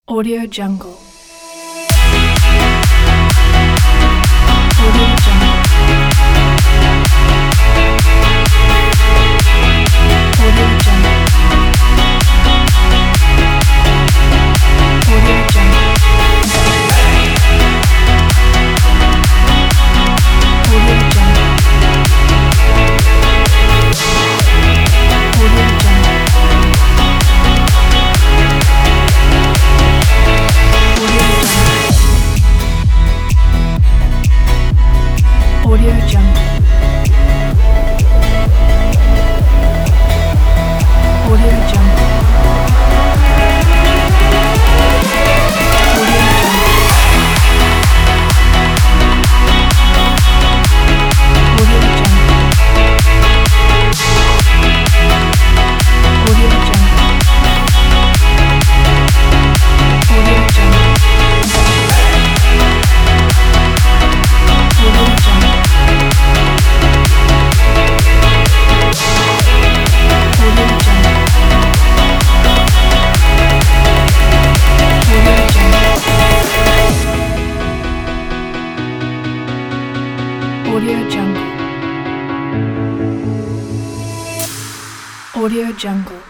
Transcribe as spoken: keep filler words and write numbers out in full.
Audio Jungle. Audio Jungle. Audio Jungle. Audio Jungle. Audio Jungle. Audio Jungle. Audio Jungle. Audio Jungle. Audio Jungle. Audio Jungle. Audio Jungle. Audio Jungle. Audio Jungle. Audio Jungle. Audio Jungle.